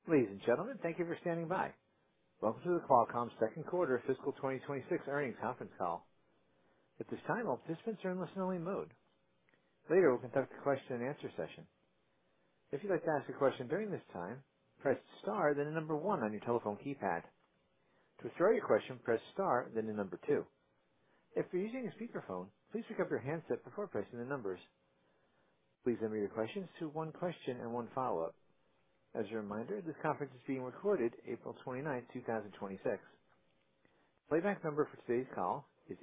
Ladies and gentlemen, thank you for standing by. Welcome to the Qualcomm second quarter fiscal 2026 earnings conference call. At this time, all participants are in listen-only mode. Later, we'll conduct a question-and-answer session. If you'd like to ask a question during this time, press star, then the number 1 on your telephone keypad. To withdraw your question, press star, then the number 2. If you're using a speakerphone, please pick up your handset before pressing the numbers. Please limit your questions to one question and one follow-up. As a reminder, this conference is being recorded April 29, 2026. Playback number for today's call is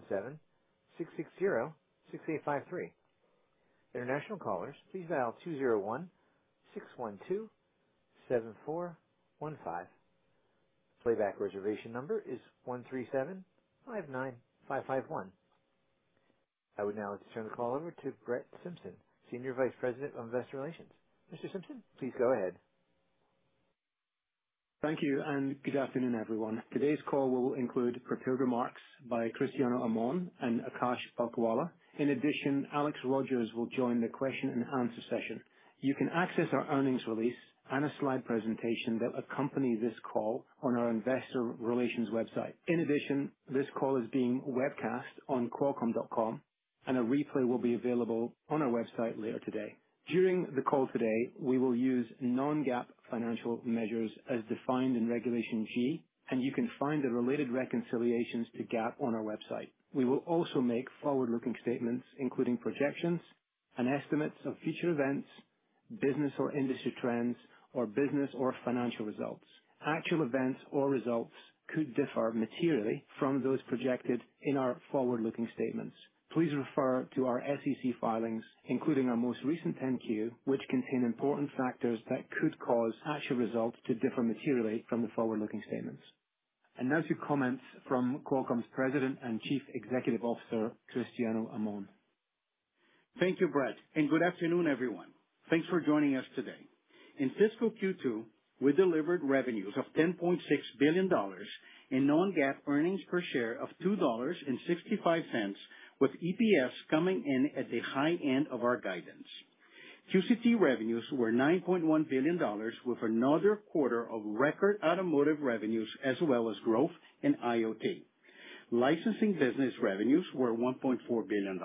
877-660-6853. International callers, please dial 201-612-7415. Playback reservation number is 13759551. I would now like to turn the call over to Brett Simpson, Senior Vice President of Investor Relations. Mr. Simpson, please go ahead. Thank you, and good afternoon, everyone. Today's call will include prepared remarks by Cristiano Amon and Akash Palkhiwala. In addition, Alex Rogers will join the question and answer session. You can access our earnings release and a slide presentation that accompany this call on our investor relations website. In addition, this call is being webcast on Qualcomm.com, and a replay will be available on our website later today. During the call today, we will use non-GAAP financial measures as defined in Regulation G, and you can find the related reconciliations to GAAP on our website. We will also make forward-looking statements, including projections and estimates of future events, business or industry trends, or business or financial results. Actual events or results could differ materially from those projected in our forward-looking statements. Please refer to our SEC filings, including our most recent 10-Q, which contain important factors that could cause actual results to differ materially from the forward-looking statements. And now to comments from Qualcomm's President and Chief Executive Officer, Cristiano Amon. Thank you, Brett, and good afternoon, everyone. Thanks for joining us today. In fiscal Q2, we delivered revenues of $10.6 billion and non-GAAP earnings per share of $2.65, with EPS coming in at the high end of our guidance. QCT revenues were $9.1 billion, with another quarter of record automotive revenues as well as growth in IoT. Licensing business revenues were $1.4 billion.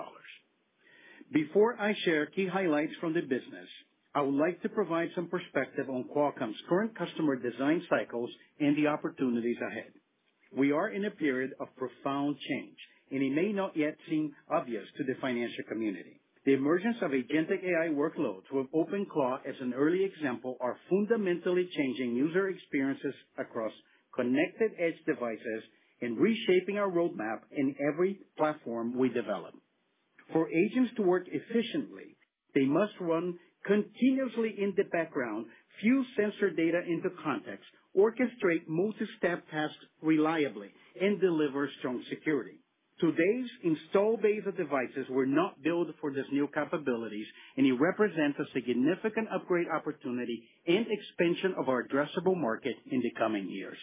Before I share key highlights from the business, I would like to provide some perspective on Qualcomm's current customer design cycles and the opportunities ahead. We are in a period of profound change, and it may not yet seem obvious to the financial community. The emergence of agentic AI workloads with OpenClaw as an early example are fundamentally changing user experiences across connected edge devices and reshaping our roadmap in every platform we develop. For agents to work efficiently, they must run continuously in the background, fuse sensor data into context, orchestrate multi-step tasks reliably, and deliver strong security. Today's install base of devices were not built for these new capabilities, and it represents a significant upgrade opportunity and expansion of our addressable market in the coming years.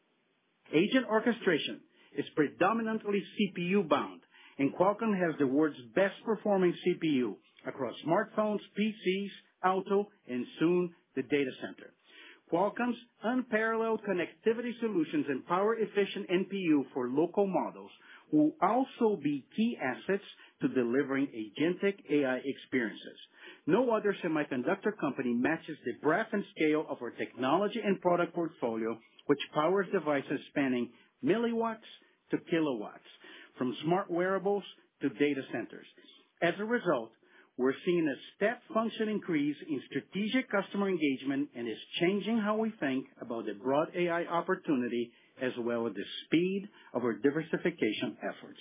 Agent orchestration is predominantly CPU-bound, and Qualcomm has the world's best-performing CPU across smartphones, PCs, auto, and soon the data center. Qualcomm's unparalleled connectivity solutions and power-efficient NPU for local models will also be key assets to delivering agentic AI experiences. No other semiconductor company matches the breadth and scale of our technology and product portfolio, which powers devices spanning milliwatts to kilowatts, from smart wearables to data centers. As a result, we're seeing a step function increase in strategic customer engagement, and is changing how we think about the broad AI opportunity as well as the speed of our diversification efforts.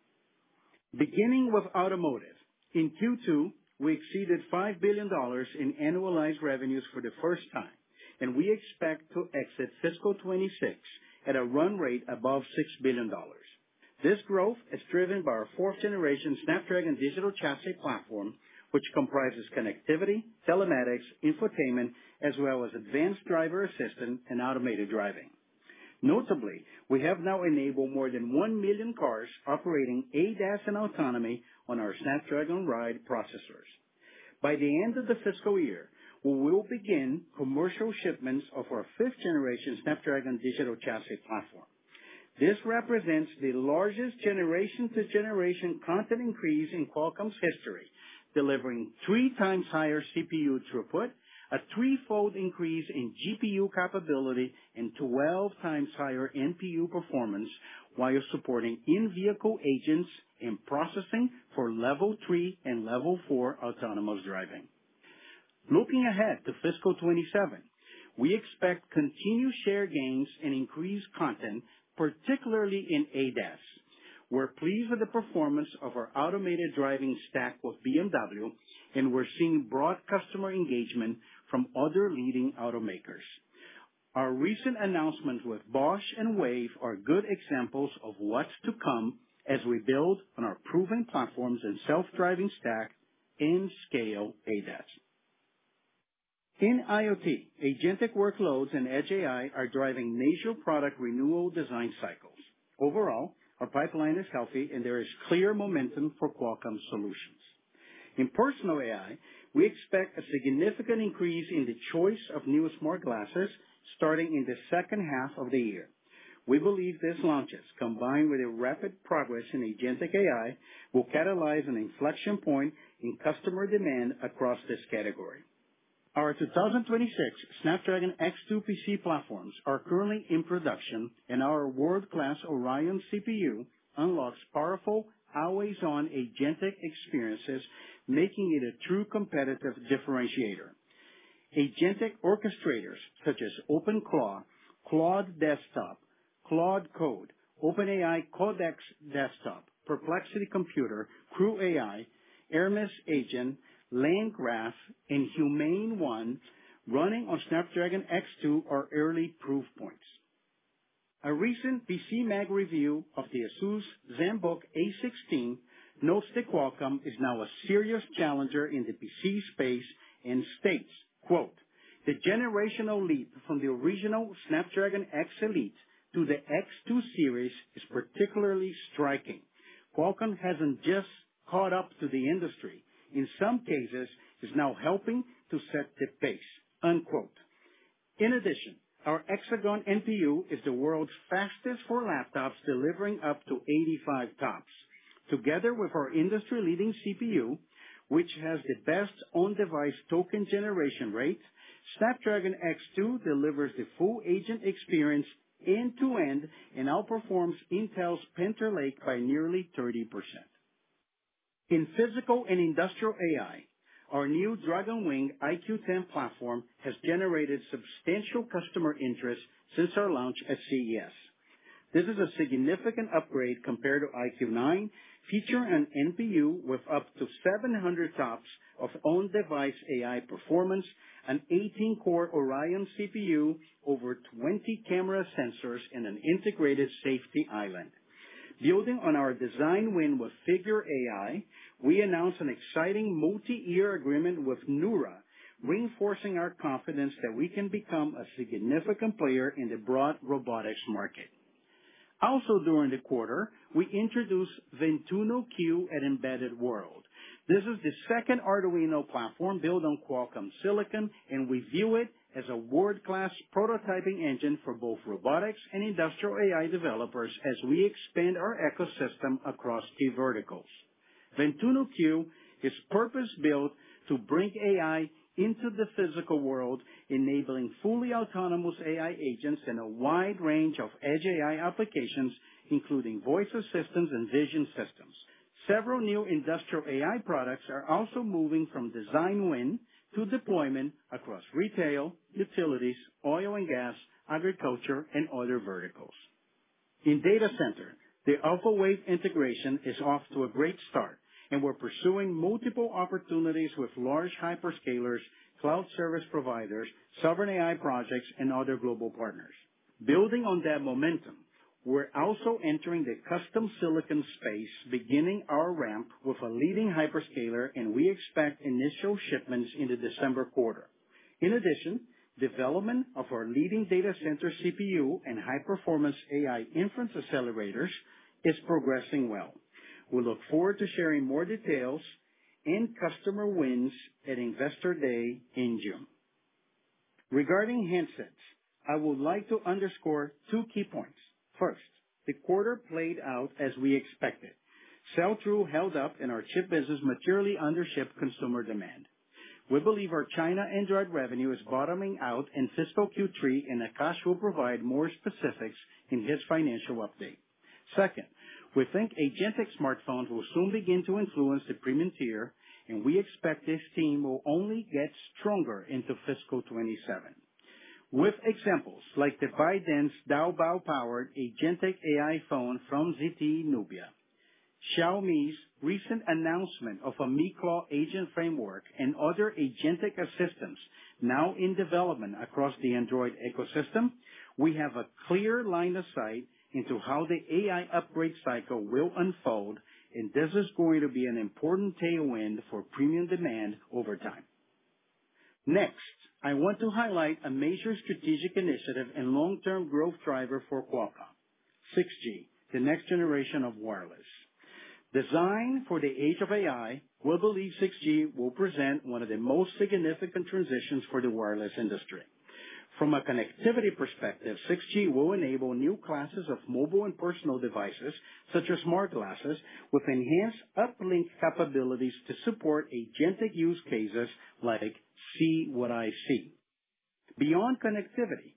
Beginning with automotive, in Q2, we exceeded $5 billion in annualized revenues for the first time, and we expect to exit fiscal 26 at a run rate above $6 billion. This growth is driven by our fourth-generation Snapdragon digital chassis platform, which comprises connectivity, telematics, infotainment, as well as advanced driver assistance and automated driving. Notably, we have now enabled more than 1 million cars operating ADAS and autonomy on our Snapdragon Ride processors. By the end of the fiscal year, we will begin commercial shipments of our fifth-generation Snapdragon Digital Chassis platform. This represents the largest generation-to-generation content increase in Qualcomm's history, delivering 3 times higher CPU throughput, a 3-fold increase in GPU capability, and 12 times higher NPU performance, while supporting in-vehicle agents and processing for Level 3 and Level 4 autonomous driving. Looking ahead to fiscal 27, we expect continued share gains and increased content, particularly in ADAS. We're pleased with the performance of our automated driving stack with BMW, and we're seeing broad customer engagement from other leading automakers. Our recent announcements with Bosch and Wave are good examples of what's to come as we build on our proven platforms in self-driving stack and scale ADAS. In IoT, agentic workloads and edge AI are driving major product renewal design cycles. Overall, our pipeline is healthy, and there is clear momentum for Qualcomm solutions. In personal AI, we expect a significant increase in the choice of new smart glasses starting in the second half of the year. We believe these launches, combined with a rapid progress in agentic AI, will catalyze an inflection point in customer demand across this category. Our 2026 Snapdragon X2 PC platforms are currently in production, and our world-class Orion CPU unlocks powerful, always-on agentic experiences, making it a true competitive differentiator. Agentic orchestrators such as OpenClaw, Claude Desktop, Claude Code, OpenAI Codex Desktop, Perplexity Computer, Crew AI, Hermes Agent, LangGraph, and Humane One running on Snapdragon X2 are early proof points. A recent PCMag review of the ASUS ZenBook A16 notes that Qualcomm is now a serious challenger in the PC space and states, quote, "The generational leap from the original Snapdragon X Elite to the X2 series is particularly striking. Qualcomm hasn't just caught up to the industry. In some cases, is now helping to set the pace," unquote. In addition, our Hexagon NPU is the world's fastest for laptops, delivering up to 85 TOPS. Together with our industry-leading CPU, which has the best on-device token generation rate, Snapdragon X2 delivers the full agent experience end-to-end and outperforms Intel's Panther Lake by nearly 30%. In physical and industrial AI, our new Dragonwing IQ10 platform has generated substantial customer interest since our launch at CES. This is a significant upgrade compared to IQ9, featuring an NPU with up to 700 TOPS of on-device AI performance, an 18-core Orion CPU, over 20 camera sensors, and an integrated safety island. Building on our design win with Figure AI, we announced an exciting multi-year agreement with Neura, reinforcing our confidence that we can become a significant player in the broad robotics market. Also during the quarter, we introduced Ventuno Q at Embedded World. This is the second Arduino platform built on Qualcomm silicon, and we view it as a world-class prototyping engine for both robotics and industrial AI developers as we expand our ecosystem across key verticals. Ventuno Q is purpose-built to bring AI into the physical world, enabling fully autonomous AI agents in a wide range of edge AI applications, including voice assistants and vision systems. Several new industrial AI products are also moving from design win to deployment across retail, utilities, oil and gas, agriculture, and other verticals. In data center, the AlphaWave integration is off to a great start, and we're pursuing multiple opportunities with large hyperscalers, cloud service providers, sovereign AI projects, and other global partners. Building on that momentum, we're also entering the custom silicon space, beginning our ramp with a leading hyperscaler, and we expect initial shipments in the December quarter. In addition, development of our leading data center CPU and high-performance AI inference accelerators is progressing well. We look forward to sharing more details and customer wins at Investor Day in June. Regarding handsets, I would like to underscore two key points. First, the quarter played out as we expected. Sell-through held up and our chip business materially undershipped consumer demand. We believe our China Android revenue is bottoming out in fiscal Q3, and Akash will provide more specifics in his financial update. Second, we think agentic smartphones will soon begin to influence the premium tier, and we expect this theme will only get stronger into fiscal 27. With examples like the ByteDance Doubao-powered agentic AI phone from ZTE Nubia, Xiaomi's recent announcement of a Mi-Claw agent framework, and other agentic assistants now in development across the Android ecosystem, we have a clear line of sight into how the AI upgrade cycle will unfold, and this is going to be an important tailwind for premium demand over time. Next, I want to highlight a major strategic initiative and long-term growth driver for Qualcomm, 6G, the next generation of wireless. Designed for the age of AI, we believe 6G will present one of the most significant transitions for the wireless industry. From a connectivity perspective, 6G will enable new classes of mobile and personal devices, such as smart glasses, with enhanced uplink capabilities to support agentic use cases like See What I See. Beyond connectivity,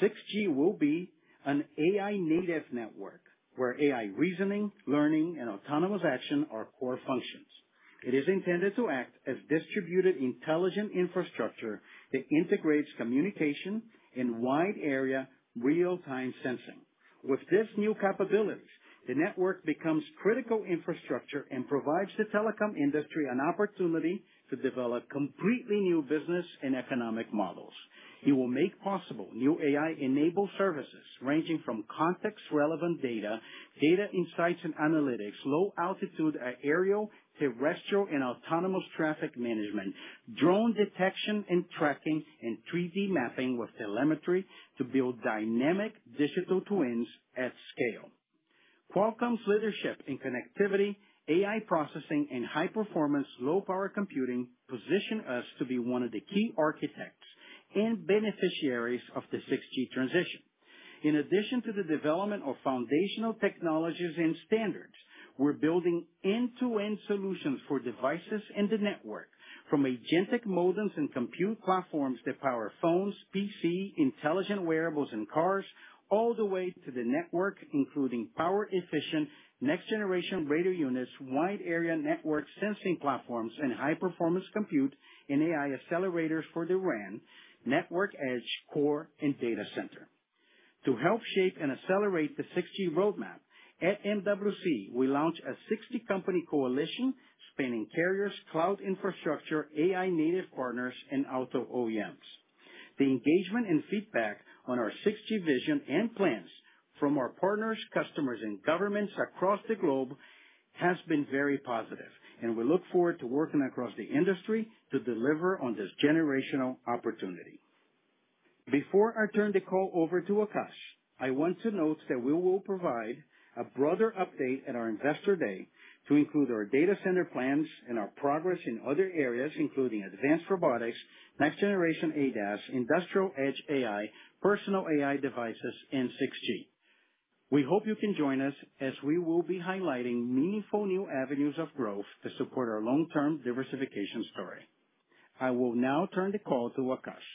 6G will be an AI-native network, where AI reasoning, learning, and autonomous action are core functions. It is intended to act as distributed intelligent infrastructure that integrates communication and wide-area real-time sensing. With these new capabilities, the network becomes critical infrastructure and provides the telecom industry an opportunity to develop completely new business and economic models. It will make possible new AI-enabled services ranging from context-relevant data insights and analytics, low-altitude aerial, terrestrial, and autonomous traffic management, drone detection and tracking, and 3D mapping with telemetry to build dynamic digital twins at scale. Qualcomm's leadership in connectivity, AI processing, and high-performance, low-power computing position us to be one of the key architects and beneficiaries of the 6G transition. In addition to the development of foundational technologies and standards, we're building end-to-end solutions for devices and the network, from agentic modems and compute platforms that power phones, PC, intelligent wearables, and cars, all the way to the network, including power-efficient next-generation radio units, wide-area network sensing platforms, and high-performance compute and AI accelerators for the RAN, network edge, core, and data center. To help shape and accelerate the 6G roadmap, at MWC, we launched a 60-company coalition spanning carriers, cloud infrastructure, AI-native partners, and auto OEMs. The engagement and feedback on our 6G vision and plans from our partners, customers, and governments across the globe has been very positive, and we look forward to working across the industry to deliver on this generational opportunity. Before I turn the call over to Akash, I want to note that we will provide a broader update at our Investor Day to include our data center plans and our progress in other areas, including advanced robotics, next-generation ADAS, industrial edge AI, personal AI devices, and 6G. We hope you can join us as we will be highlighting meaningful new avenues of growth to support our long-term diversification story. I will now turn the call to Akash.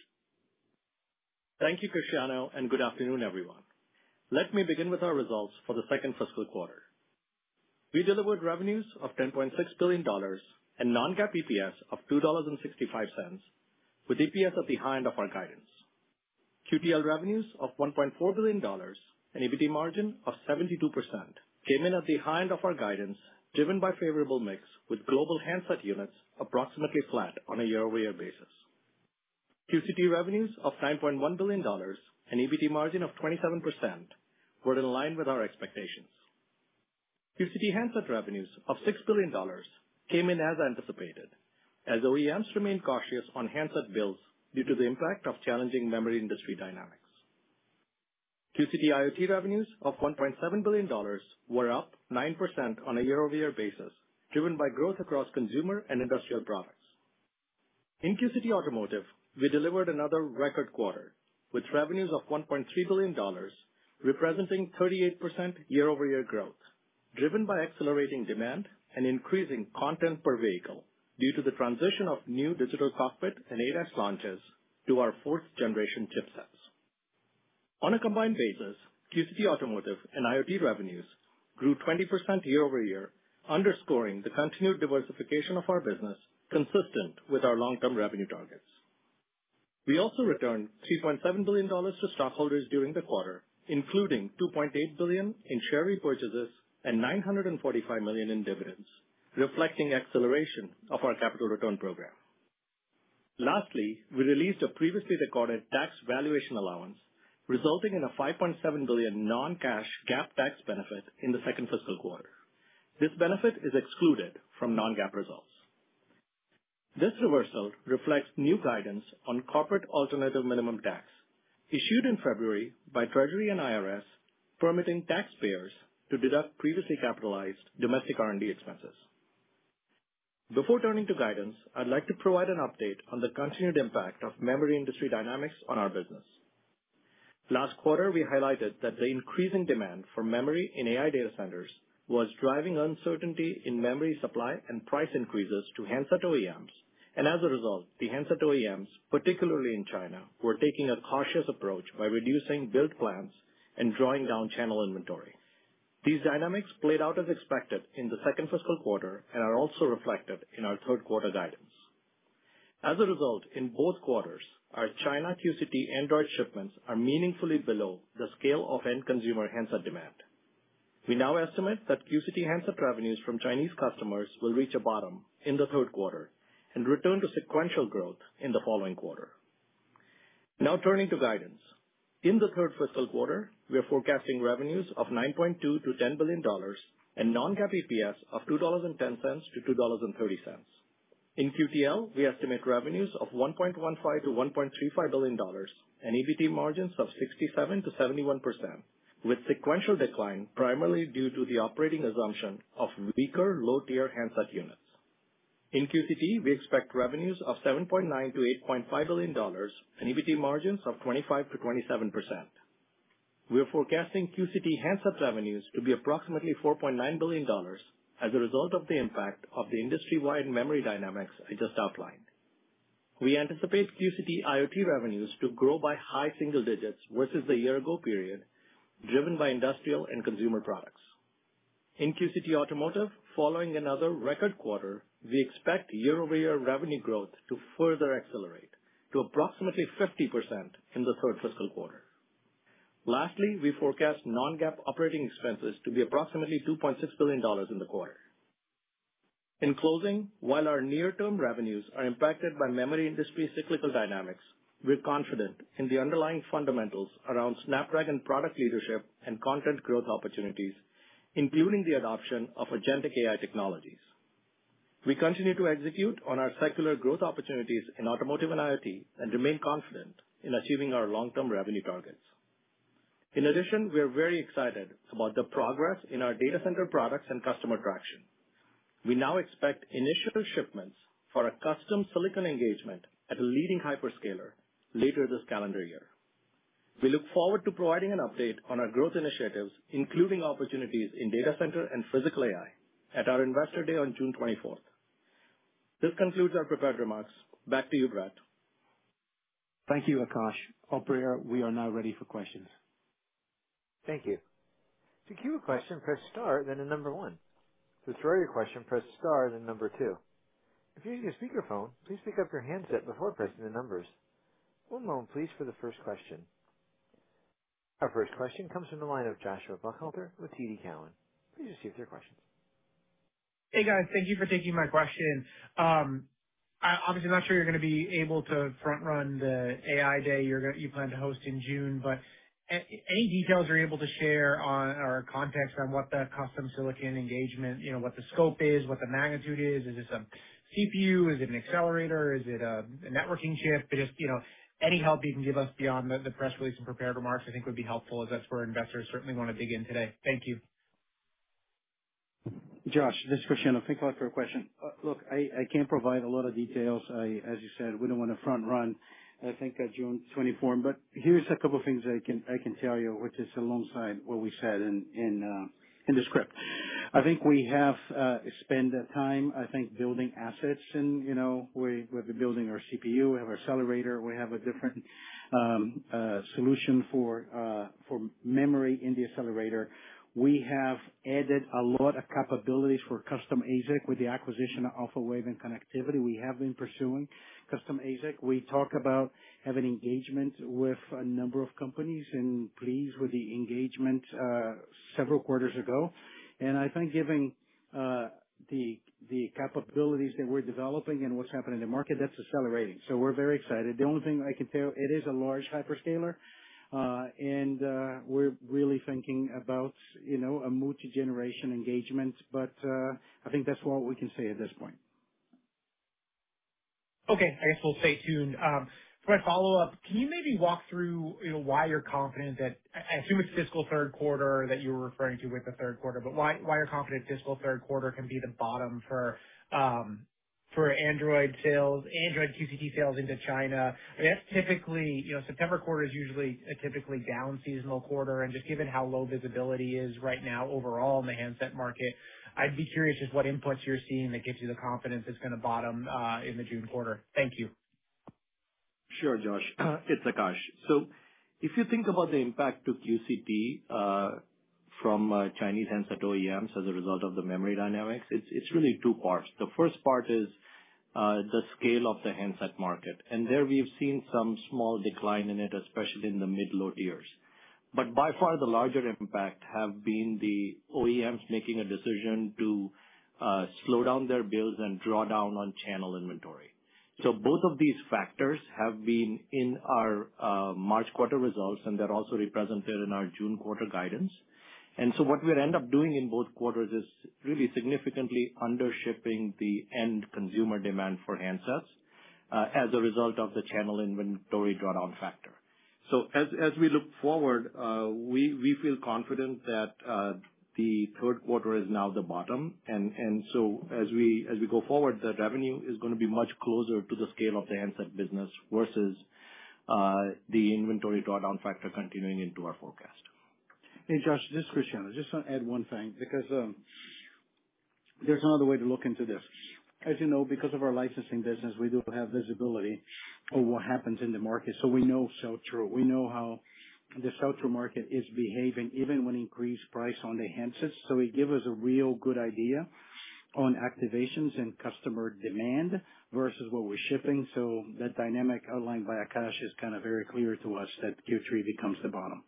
Thank you, Cristiano, and good afternoon, everyone. Let me begin with our results for the second fiscal quarter. We delivered revenues of $10.6 billion and non-GAAP EPS of $2.65, with EPS at the high end of our guidance. QTL revenues of $1.4 billion and EBT margin of 72% came in at the high end of our guidance, driven by favorable mix, with global handset units approximately flat on a year-over-year basis. QCT revenues of $9.1 billion and EBT margin of 27% were in line with our expectations. QCT handset revenues of $6 billion came in as anticipated, as OEMs remained cautious on handset builds due to the impact of challenging memory industry dynamics. QCT IoT revenues of $1.7 billion were up 9% on a year-over-year basis, driven by growth across consumer and industrial products. In QCT Automotive, we delivered another record quarter with revenues of $1.3 billion, representing 38% year-over-year growth, driven by accelerating demand and increasing content per vehicle due to the transition of new digital cockpit and ADAS launches to our fourth-generation chipsets. On a combined basis, QCT Automotive and IoT revenues grew 20% year-over-year, underscoring the continued diversification of our business consistent with our long-term revenue targets. We also returned $3.7 billion to stockholders during the quarter, including $2.8 billion in share repurchases and $945 million in dividends, reflecting acceleration of our capital return program. Lastly, we released a previously recorded tax valuation allowance, resulting in a $5.7 billion non-cash GAAP tax benefit in the second fiscal quarter. This benefit is excluded from non-GAAP results. This reversal reflects new guidance on corporate alternative minimum tax issued in February by Treasury and IRS, permitting taxpayers to deduct previously capitalized domestic R&D expenses. Before turning to guidance, I'd like to provide an update on the continued impact of memory industry dynamics on our business. Last quarter, we highlighted that the increasing demand for memory in AI data centers was driving uncertainty in memory supply and price increases to handset OEMs, and as a result, the handset OEMs, particularly in China, were taking a cautious approach by reducing build plans and drawing down channel inventory. These dynamics played out as expected in the second fiscal quarter and are also reflected in our third quarter guidance. As a result, in both quarters, our China QCT Android shipments are meaningfully below the scale of end consumer handset demand. We now estimate that QCT handset revenues from Chinese customers will reach a bottom in the third quarter and return to sequential growth in the following quarter. Now turning to guidance. In the third fiscal quarter, we are forecasting revenues of $9.2 to $10 billion and non-GAAP EPS of $2.10 to $2.30. In QTL, we estimate revenues of $1.15 to $1.35 billion and EBT margins of 67 to 71%, with sequential decline primarily due to the operating assumption of weaker low-tier handset units. In QCT, we expect revenues of $7.9 to $8.5 billion and EBT margins of 25 to 27%. We are forecasting QCT handset revenues to be approximately $4.9 billion as a result of the impact of the industry-wide memory dynamics I just outlined. We anticipate QCT IoT revenues to grow by high single digits versus the year-ago period, driven by industrial and consumer products. In QCT Automotive, following another record quarter, we expect year-over-year revenue growth to further accelerate to approximately 50% in the third fiscal quarter. Lastly, we forecast non-GAAP operating expenses to be approximately $2.6 billion in the quarter. In closing, while our near-term revenues are impacted by memory industry cyclical dynamics, we're confident in the underlying fundamentals around Snapdragon product leadership and content growth opportunities, including the adoption of agentic AI technologies. We continue to execute on our secular growth opportunities in automotive and IoT and remain confident in achieving our long-term revenue targets. In addition, we are very excited about the progress in our data center products and customer traction. We now expect initial shipments for a custom silicon engagement at a leading hyperscaler later this calendar year. We look forward to providing an update on our growth initiatives, including opportunities in data center and physical AI, at our Investor Day on June 24th. This concludes our prepared remarks. Back to you, Brett. Thank you, Akash. Operator, we are now ready for questions. Thank you. To queue a question, press star, then the number 1. To throw your question, press star, then number 2. If you're using a speakerphone, please pick up your handset before pressing the numbers. One moment, please, for the first question. Our first question comes from the line of Joshua Buchalter with TD Cowen. Please proceed with your questions. Hey, guys. Thank you for taking my question. I'm obviously not sure you're going to be able to front-run the AI Day you plan to host in June, but any details you're able to share on or context on what the custom silicon engagement, what the scope is, what the magnitude is? Is this a CPU? Is it an accelerator? Is it a networking chip? Just, any help you can give us beyond the press release and prepared remarks, I think would be helpful, as that's where investors certainly want to dig in today. Thank you. Josh, this is Cristiano. Thanks a lot for your question. Look, I can't provide a lot of details. As you said, we don't want to front run I think June 24. But here's a couple of things I can tell you, which is alongside what we said in the script. I think we have spent time, I think, building assets, and we've been building our CPU, we have our accelerator, we have a different solution for memory in the accelerator. We have added a lot of capabilities for custom ASIC with the acquisition of Alphawave and connectivity. We have been pursuing custom ASIC. We talk about having engagement with a number of companies and pleased with the engagement several quarters ago. And I think given the capabilities that we're developing and what's happening in the market, that's accelerating. So we're very excited. The only thing I can tell, it is a large hyperscaler. And we're really thinking about, a multi-generation engagement, but I think that's what we can say at this point. Okay. I guess we'll stay tuned. For my follow-up, can you maybe walk through, why you're confident that, I assume it's fiscal third quarter that you were referring to with the third quarter, but why you're confident fiscal third quarter can be the bottom for Android sales, Android QCT sales into China? I mean, that's typically, September quarter is usually a typically down seasonal quarter, and just given how low visibility is right now overall in the handset market, I'd be curious just what inputs you're seeing that gives you the confidence it's going to bottom in the June quarter. Thank you. Sure, Josh. It's Akash. So if you think about the impact to QCT from Chinese handset OEMs as a result of the memory dynamics, it's really two parts. The first part is the scale of the handset market. And there we've seen some small decline in it, especially in the mid-low tiers. But by far the larger impact have been the OEMs making a decision to slow down their builds and draw down on channel inventory. So both of these factors have been in our March quarter results, and they're also represented in our June quarter guidance. And so what we'll end up doing in both quarters is really significantly undershipping the end consumer demand for handsets as a result of the channel inventory drawdown factor. So as we look forward, we feel confident that the third quarter is now the bottom. And so as we go forward, the revenue is going to be much closer to the scale of the handset business versus the inventory drawdown factor continuing into our forecast. Hey, Josh, this is Cristiano. Just want to add one thing, because there's another way to look into this. As you know, because of our licensing business, we do have visibility of what happens in the market. So we know sell-through. We know how the sell-through market is behaving, even when increased price on the handsets. So it gives us a real good idea on activations and customer demand versus what we're shipping. So that dynamic outlined by Akash is kind of very clear to us that Q3 becomes the bottom.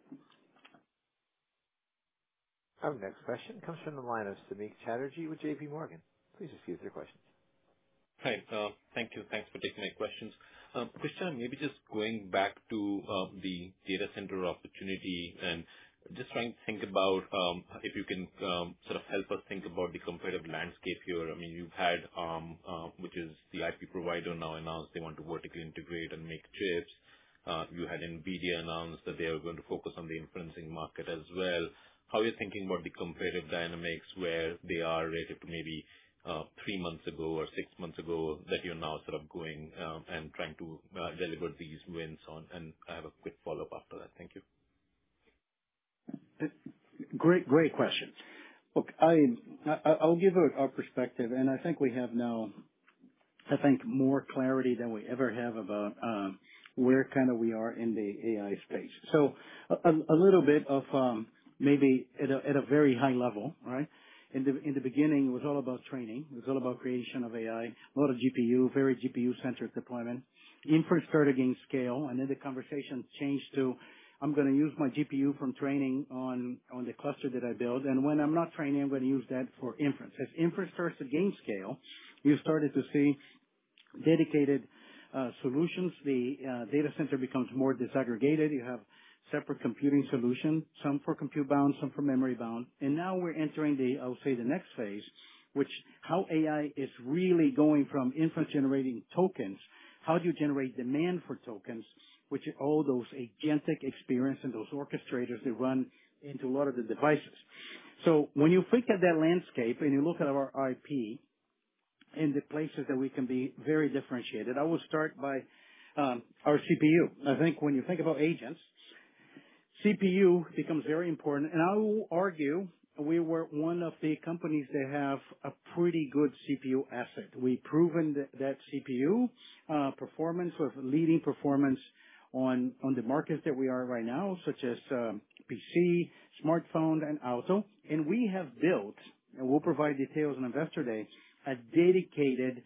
Our next question comes from the line of Samik Chatterjee with J.P. Morgan. Please proceed with your questions. Hi. Thank you. Thanks for taking my questions. Cristiano, maybe just going back to the data center opportunity and just trying to think about if you can sort of help us think about the competitive landscape here. I mean, you've had which is the IP provider now announced they want to vertically integrate and make chips. You had NVIDIA announce that they are going to focus on the inferencing market as well. How are you thinking about the competitive dynamics where they are relative to maybe 3 months ago or 6 months ago that you're now sort of going and trying to deliver these wins on? And I have a quick follow-up after that. Thank you. Great question. Look, I'll give our perspective, and I think we have now, more clarity than we ever have about where kind of we are in the AI space. So a little bit of maybe at a very high level, right? In the beginning, it was all about training. It was all about creation of AI, a lot of GPU, very GPU-centric deployment. Inference started getting scale, and then the conversation changed to, I'm going to use my GPU from training on the cluster that I build, and when I'm not training, I'm going to use that for inference. As inference starts to gain scale, you started to see dedicated solutions. The data center becomes more disaggregated. You have separate computing solution, some for compute bound, some for memory bound. And now we're entering the next phase, which how AI is really going from inference generating tokens. How do you generate demand for tokens, which are all those agentic experience and those orchestrators that run into a lot of the devices. So when you think at that landscape and you look at our IP and the places that we can be very differentiated, I will start by our CPU. I think when you think about agents, CPU becomes very important, and I will argue we were one of the companies that have a pretty good CPU asset. We've proven that CPU performance with leading performance on the markets that we are right now, such as PC, smartphone, and auto. And we have built, and we'll provide details on Investor Day, a dedicated,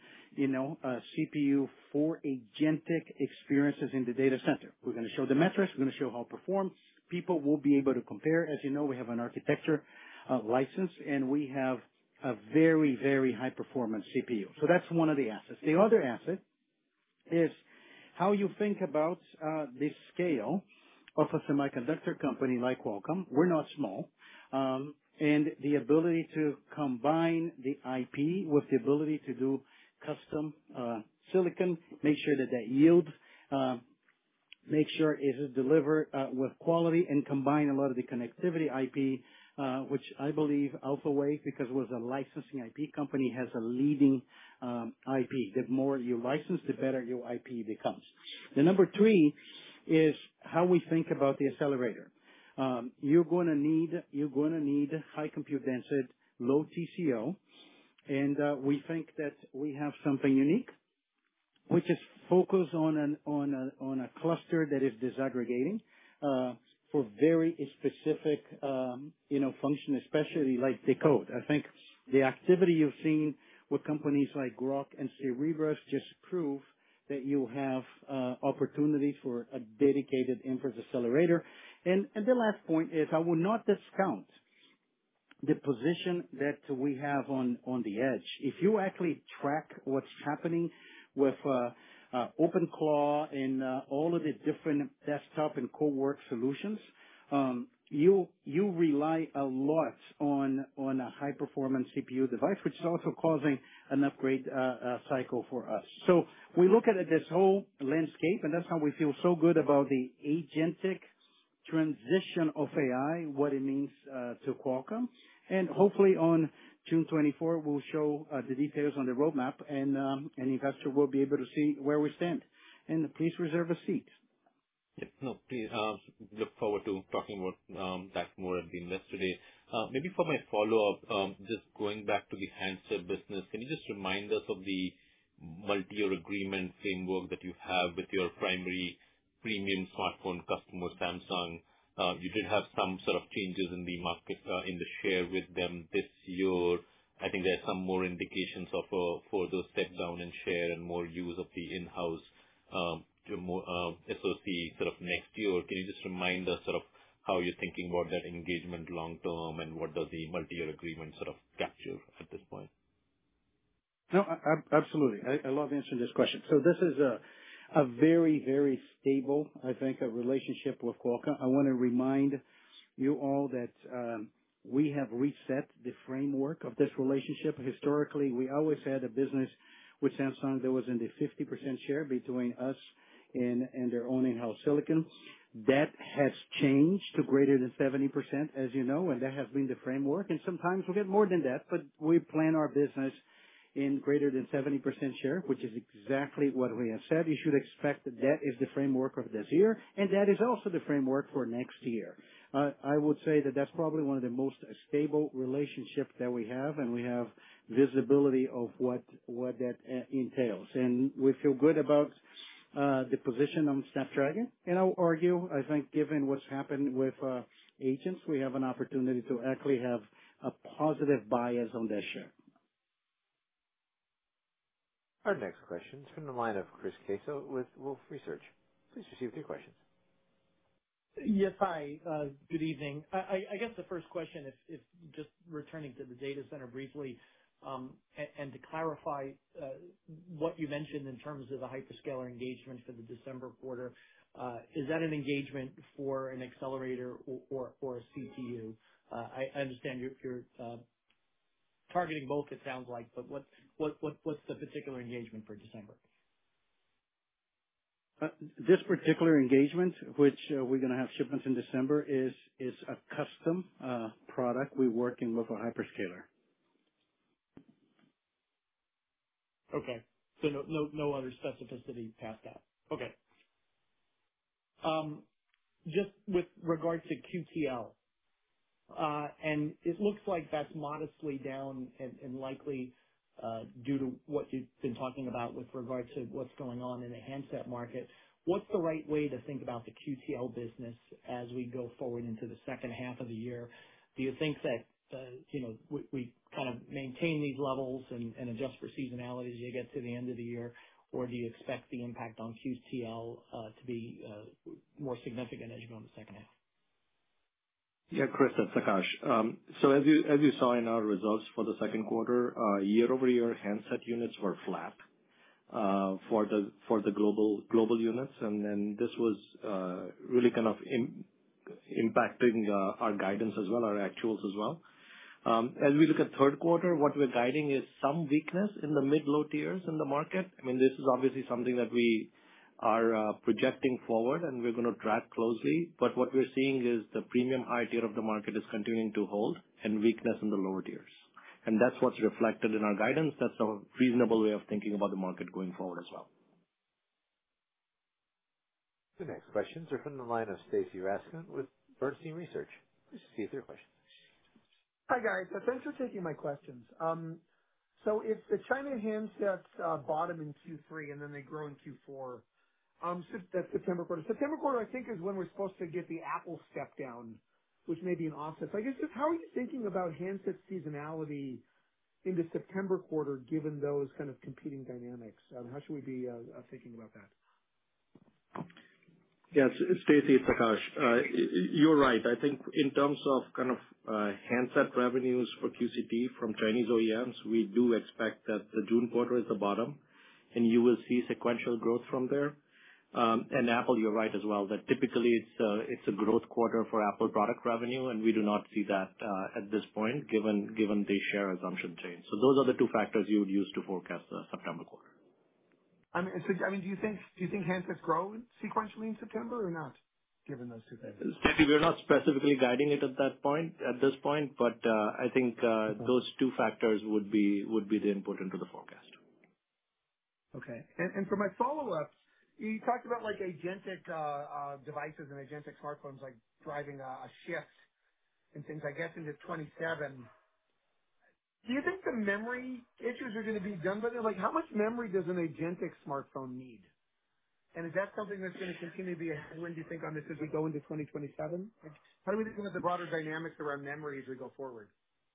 CPU for agentic experiences in the data center. We're going to show the metrics. We're going to show how it performs. People will be able to compare. As you know, we have an architecture license, and we have a very, very high performance CPU. So that's one of the assets. The other asset is how you think about the scale of a semiconductor company like Qualcomm. We're not small. And the ability to combine the IP with the ability to do custom silicon, make sure that yields, make sure it is delivered with quality, and combine a lot of the connectivity IP, which I believe Alphawave, because it was a licensing IP company, has a leading IP. The more you license, the better your IP becomes. The number three is how we think about the accelerator. You're going to need high compute density, low TCO, and we think that we have something unique, which is focused on a cluster that is disaggregating for very specific function, especially like decode. I think the activity you've seen with companies like Groq and Cerebras just prove that you have opportunities for a dedicated inference accelerator. And the last point is I will not discount the position that we have on the edge. If you actually track what's happening with OpenClaw and all of the different desktop and co-work solutions, you rely a lot on a high performance CPU device, which is also causing an upgrade cycle for us. So we look at this whole landscape, and that's how we feel so good about the agentic transition of AI, what it means to Qualcomm. And hopefully on June 24, we'll show the details on the roadmap, and an investor will be able to see where we stand. And please reserve a seat. Yep. No, please, look forward to talking about that more at the Investor Day. Maybe for my follow-up, just going back to the handset business, can you just remind us of the multi-year agreement framework that you have with your primary premium smartphone customer, Samsung? You did have some sort of changes in the market, in the share with them this year. I think there's some more indications of further step down in share and more use of the in-house more SoC sort of next year. Can you just remind us sort of how you're thinking about that engagement long term, and what does the multi-year agreement sort of capture at this point? No, absolutely. I love answering this question. So this is a very, very stable, I think, a relationship with Qualcomm. I want to remind you all that we have reset the framework of this relationship. Historically, we always had a business with Samsung that was in the 50% share between us and their own in-house silicon. That has changed to greater than 70%, as you know, and that has been the framework. And sometimes we get more than that, but we plan our business in greater than 70% share, which is exactly what we have said. You should expect that that is the framework of this year, and that is also the framework for next year. I would say that that's probably one of the most stable relationships that we have, and we have visibility of what that entails. And we feel good about the position on Snapdragon. And I'll argue, I think, given what's happened with agents, we have an opportunity to actually have a positive bias on that share. Our next question is from the line of Chris Caso with Wolfe Research. Please proceed with your questions. Yes, hi. Good evening. I guess the first question, if just returning to the data center briefly, and to clarify what you mentioned in terms of the hyperscaler engagement for the December quarter, is that an engagement for an accelerator or a CPU? I understand you're targeting both, it sounds like, but what's the particular engagement for December? This particular engagement, which we're going to have shipments in December, is a custom product. We're working with a hyperscaler. Okay. So no other specificity past that. Okay. Just with regard to QTL, and it looks like that's modestly down and likely due to what you've been talking about with regard to what's going on in the handset market. What's the right way to think about the QTL business as we go forward into the second half of the year? Do you think that we kind of maintain these levels and adjust for seasonality as you get to the end of the year? Or do you expect the impact on QTL to be more significant as you go in the second half? Yeah, Chris, that's Akash. So as you saw in our results for the second quarter, year-over-year handset units were flat for the global units, and then this was really kind of impacting our guidance as well, our actuals as well. As we look at third quarter, what we're guiding is some weakness in the mid-low tiers in the market. I mean, this is obviously something that we are projecting forward, and we're going to track closely. But what we're seeing is the premium high tier of the market is continuing to hold and weakness in the lower tiers. And that's what's reflected in our guidance. That's a reasonable way of thinking about the market going forward as well. The next questions are from the line of Stacy Rasgon with Bernstein Research. Please proceed with your questions. Hi, guys. Thanks for taking my questions. So if the China handsets bottom in Q3 and then they grow in Q4, that's September quarter. September quarter, I think, is when we're supposed to get the Apple step down, which may be an offset. So I guess just how are you thinking about handset seasonality into September quarter, given those kind of competing dynamics? How should we be thinking about that? Yes, Stacy, it's Akash. You're right. I think in terms of kind of handset revenues for QCT from Chinese OEMs, we do expect that the June quarter is the bottom, and you will see sequential growth from there. And Apple, you're right as well, that typically it's a growth quarter for Apple product revenue, and we do not see that at this point, given the share assumption change. So those are the two factors you would use to forecast the September quarter. Do you think handsets grow sequentially in September or not, given those two things? Stacy, we're not specifically guiding it at this point, but I think those two factors would be the input into the forecast. Okay. And for my follow-up, you talked about like agentic devices and agentic smartphones like driving a shift and things, I guess, into 27. Do you think the memory issues are going to be done by them? Like, how much memory does an agentic smartphone need? And is that something that's going to continue to be a headwind, do you think, on this as we go into 2027? Like, how do we think about the broader dynamics around memory as we go forward?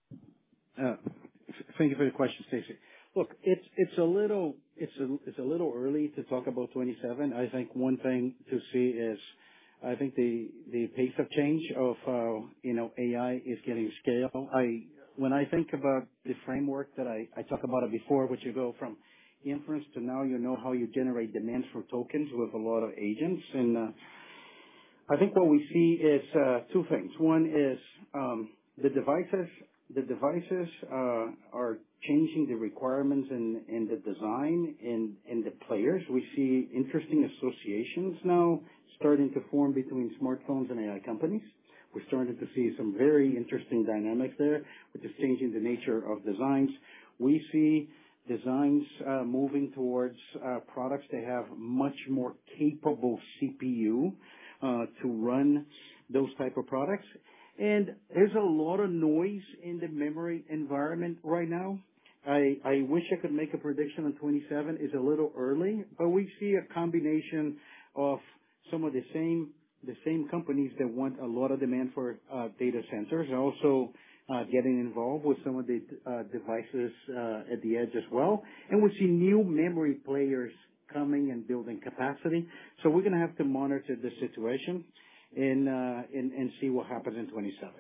Thank you for the question, Stacy. Look, it's a little early to talk about 27. I think one thing to see is I think the pace of change of AI is getting scale. When I think about the framework that I talked about it before, which you go from inference to now you know how you generate demands for tokens with a lot of agents. And I think what we see is two things. One is the devices are changing the requirements in the design and the players. We see interesting associations now starting to form between smartphones and AI companies. We're starting to see some very interesting dynamics there, which is changing the nature of designs. We see designs moving towards products that have much more capable CPU to run those type of products. And there's a lot of noise in the memory environment right now. I wish I could make a prediction on 27. It's a little early, but we see a combination of some of the same companies that want a lot of demand for data centers, also getting involved with some of the devices at the edge as well. And we see new memory players coming and building capacity. So we're going to have to monitor the situation and see what happens in 27.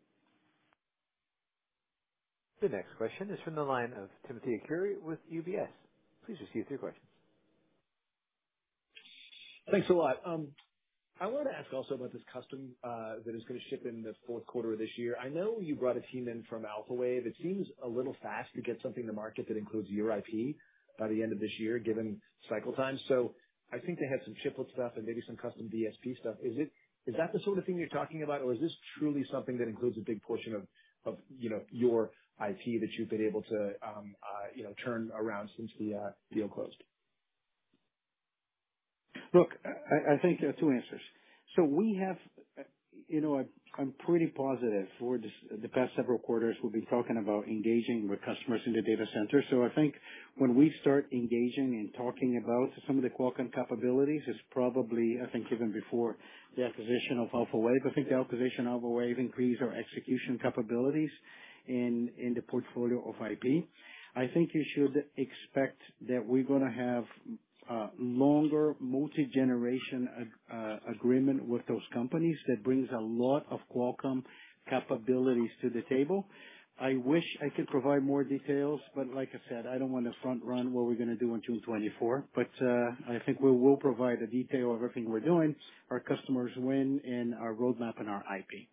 The next question is from the line of Timothy Arcuri with UBS. Please proceed with your questions. Thanks a lot. I wanted to ask also about this custom that is going to ship in the fourth quarter of this year. I know you brought a team in from Alphawave. It seems a little fast to get something to market that includes your IP by the end of this year, given cycle time. So I think they had some chiplet stuff and maybe some custom DSP stuff. Is that the sort of thing you're talking about, or is this truly something that includes a big portion of your IP that you've been able to turn around since the deal closed? Look, I think there are two answers. So we have, I'm pretty positive for the past several quarters we've been talking about engaging with customers in the data center. So I think when we start engaging and talking about some of the Qualcomm capabilities, it's probably, I think, even before the acquisition of Alphawave. I think the acquisition of Alphawave increased our execution capabilities in the portfolio of IP. I think you should expect that we're going to have longer multi-generation agreement with those companies that brings a lot of Qualcomm capabilities to the table. I wish I could provide more details, but like I said, I don't want to front run what we're going to do on June 24. But I think we will provide a detail of everything we're doing, our customers win, and our roadmap and our IP.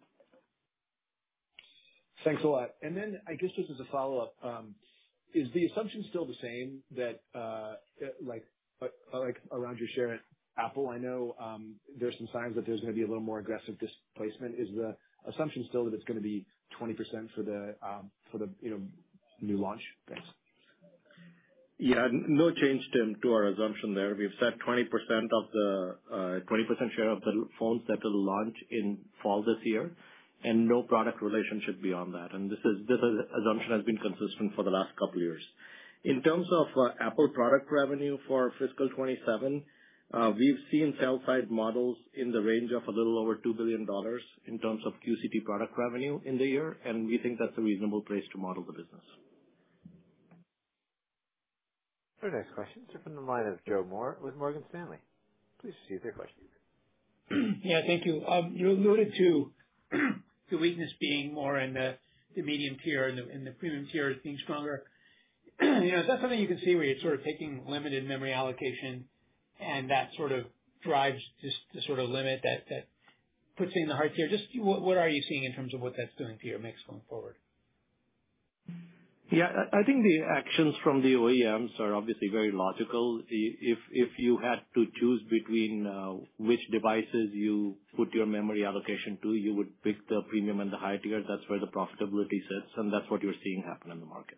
Thanks a lot. And then I guess just as a follow-up, is the assumption still the same that like around your share at Apple? I know there's some signs that there's going to be a little more aggressive displacement. Is the assumption still that it's going to be 20% for the new launch? Thanks. Yeah, no change, Tim, to our assumption there. We've set 20% of the 20% share of the phones that will launch in fall this year, and no product relationship beyond that. And this assumption has been consistent for the last couple of years. In terms of Apple product revenue for fiscal 27, we've seen sell-side models in the range of a little over $2 billion in terms of QCT product revenue in the year, and we think that's a reasonable place to model the business. Our next questions are from the line of Joe Moore with Morgan Stanley. Please proceed with your question. Yeah, thank you. You alluded to the weakness being more in the medium tier and the premium tier as being stronger. Is that something you can see where you're sort of taking limited memory allocation and that sort of drives just the sort of limit that puts in the hard tier? Just what are you seeing in terms of what that's doing to your mix going forward? Yeah, I think the actions from the OEMs are obviously very logical. If you had to choose between which devices you put your memory allocation to, you would pick the premium and the high tier. That's where the profitability sits, and that's what you're seeing happen in the market.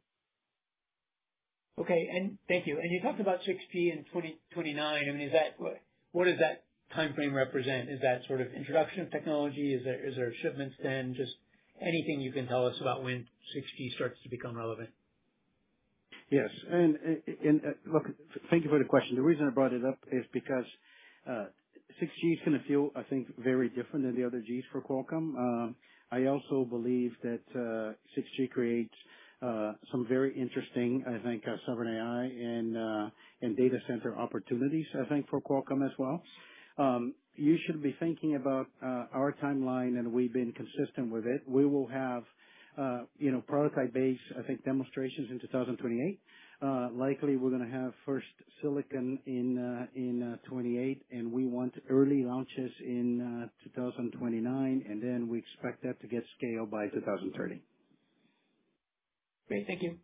Okay, and thank you. And you talked about 6G in 2029. I mean, what does that time frame represent? Is that sort of introduction of technology? Is there shipments then? Just anything you can tell us about when 6G starts to become relevant. Yes. And look, thank you for the question. The reason I brought it up is because 6G is going to feel, I think, very different than the other Gs for Qualcomm. I also believe that 6G creates some very interesting, I think, sovereign AI and data center opportunities, I think, for Qualcomm as well. You should be thinking about our timeline, and we've been consistent with it. We will have, prototype-based, I think, demonstrations in 2028. Likely, we're going to have first silicon in 28, and we want early launches in 2029, and then we expect that to get scaled by 2030. Great, thank you.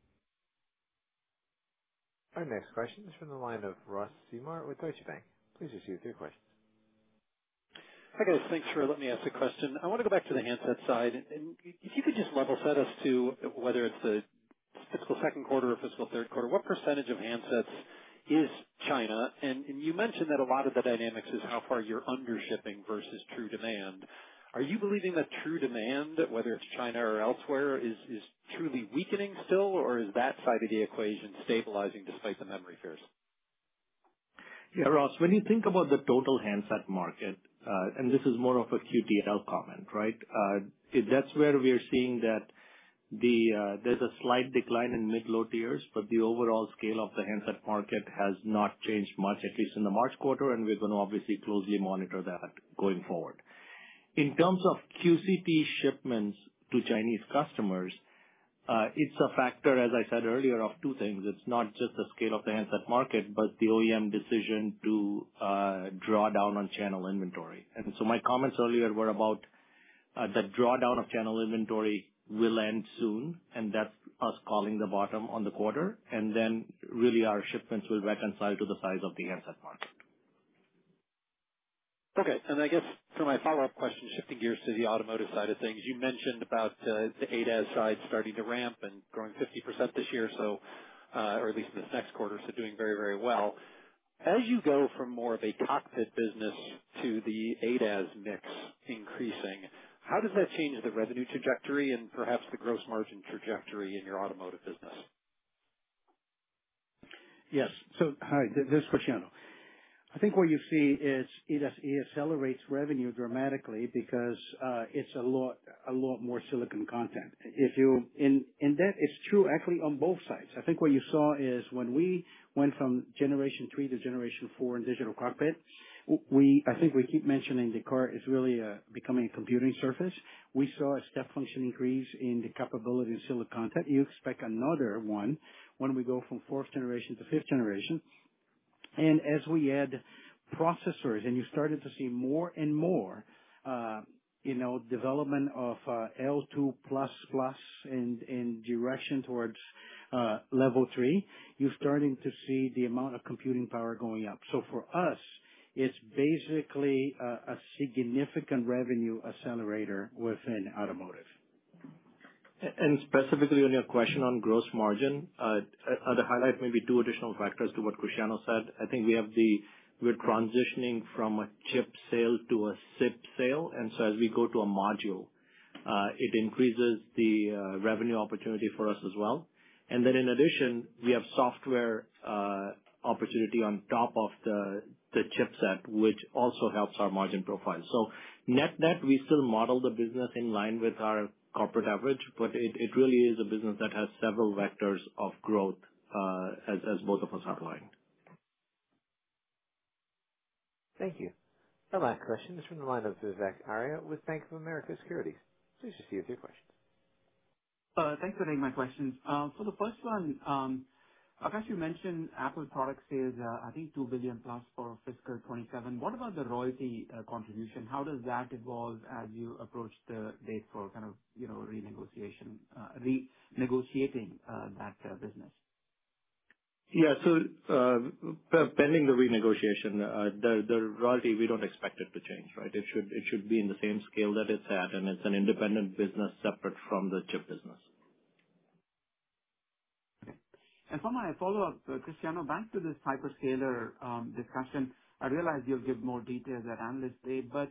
Our next question is from the line of Ross Seymore with Deutsche Bank. Please proceed with your question. Hi, guys. Thanks for letting me ask the question. I want to go back to the handset side. And if you could just level set us to whether it's the fiscal second quarter or fiscal third quarter, what percentage of handsets is China? And you mentioned that a lot of the dynamics is how far you're under shipping versus true demand. Are you believing that true demand, whether it's China or elsewhere, is truly weakening still, or is that side of the equation stabilizing despite the memory fears? Yeah, Ross, when you think about the total handset market, and this is more of a QTL comment, right? That's where we are seeing that there's a slight decline in mid-low tiers, but the overall scale of the handset market has not changed much, at least in the March quarter, and we're going to obviously closely monitor that going forward. In terms of QCT shipments to Chinese customers, it's a factor, as I said earlier, of two things. It's not just the scale of the handset market, but the OEM decision to draw down on channel inventory. And so my comments earlier were about the drawdown of channel inventory will end soon, and that's us calling the bottom on the quarter, and then really our shipments will reconcile to the size of the handset market. Okay. And I guess for my follow-up question, shifting gears to the automotive side of things, you mentioned about the ADAS side starting to ramp and growing 50% this year, so or at least in this next quarter, so doing very, very well. As you go from more of a cockpit business to the ADAS mix increasing, how does that change the revenue trajectory and perhaps the gross margin trajectory in your automotive business? Yes. Hi, this is Cristiano. I think what you see is it accelerates revenue dramatically because it's a lot more silicon content. That is true actually on both sides. I think what you saw is when we went from generation 3 to generation 4 in digital cockpit, I think we keep mentioning the car is really becoming a computing surface. We saw a step function increase in the capability of silicon content. You expect another one when we go from 4th generation to 5th generation. And as we add processors, and you started to see more and more, development of L2++ in direction towards level 3, you're starting to see the amount of computing power going up. So for us, it's basically a significant revenue accelerator within automotive. And specifically on your question on gross margin, I'd highlight maybe two additional factors to what Cristiano said. I think we're transitioning from a chip sale to a SiP sale, and so as we go to a module, it increases the revenue opportunity for us as well. And then in addition, we have software opportunity on top of the chipset, which also helps our margin profile. So net, we still model the business in line with our corporate average, but it really is a business that has several vectors of growth, as both of us outlined. Thank you. Our last question is from the line of Vivek Arya with Bank of America Securities. Please proceed with your questions. Thanks for taking my questions. For the first one, Akash, you mentioned Apple product sales, I think $2 billion plus for fiscal 27. What about the royalty contribution? How does that evolve as you approach the date for kind of, renegotiating that business? Yeah. So, pending the renegotiation, the royalty, we don't expect it to change, right? It should be in the same scale that it's at, and it's an independent business separate from the chip business. And for my follow-up, Cristiano, back to this hyperscaler discussion. I realize you'll give more details at Analyst Day, but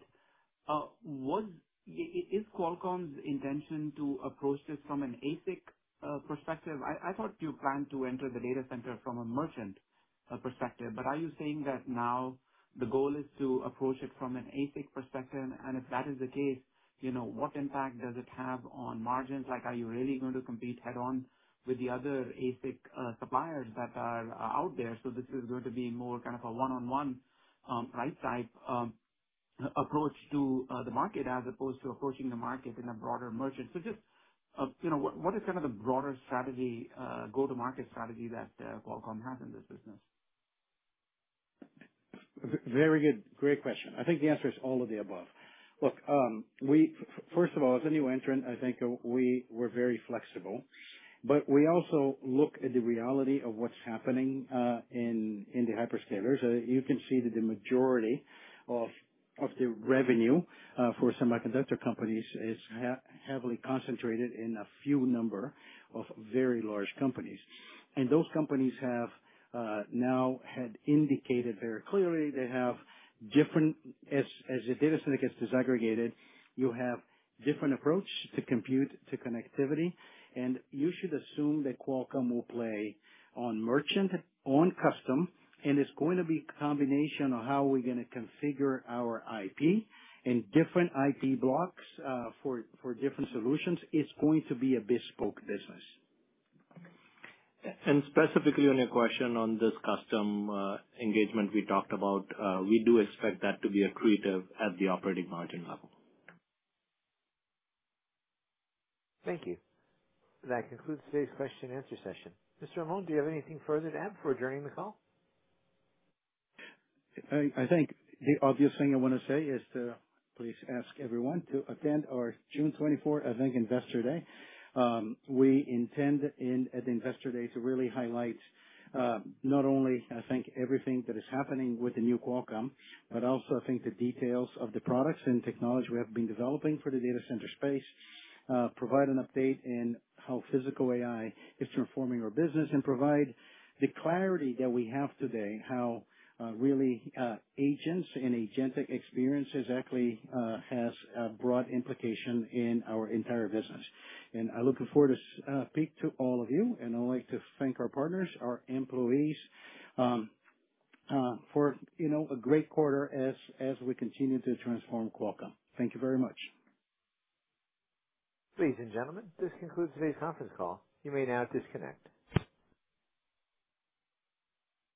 is Qualcomm's intention to approach this from an ASIC perspective? I thought you planned to enter the data center from a merchant perspective, but are you saying that now the goal is to approach it from an ASIC perspective? And if that is the case, what impact does it have on margins? Like, are you really going to compete head-on with the other ASIC suppliers that are out there? So this is going to be more kind of a one-on-one right type approach to the market as opposed to approaching the market in a broader merchant. So just what is kind of the broader strategy, go-to-market strategy that Qualcomm has in this business? Very good. Great question. I think the answer is all of the above. Look, first of all, as a new entrant, I think we're very flexible. But we also look at the reality of what's happening in the hyperscalers. You can see that the majority of the revenue for semiconductor companies is heavily concentrated in a few number of very large companies. And those companies have now had indicated very clearly they have different, as the data center gets disaggregated, you have different approach to compute, to connectivity. And you should assume that Qualcomm will play on merchant, on custom, and it's going to be a combination of how we're going to configure our IP and different IP blocks for different solutions. It's going to be a bespoke business. And specifically on your question on this custom engagement we talked about, we do expect that to be accretive at the operating margin level. Thank you. That concludes today's question and answer session. Mr. Amon, do you have anything further to add before adjourning the call? I think the obvious thing I want to say is to please ask everyone to attend our June 24, I think, Investor Day. We intend at the Investor Day to really highlight not only, I think, everything that is happening with the new Qualcomm, but also, I think, the details of the products and technology we have been developing for the data center space, provide an update in how physical AI is transforming our business, and provide the clarity that we have today, how really agents and agentic experience exactly has a broad implication in our entire business. And I'm looking forward to speak to all of you, and I'd like to thank our partners, our employees, for a great quarter as we continue to transform Qualcomm. Thank you very much. Ladies and gentlemen, this concludes today's conference call. You may now disconnect.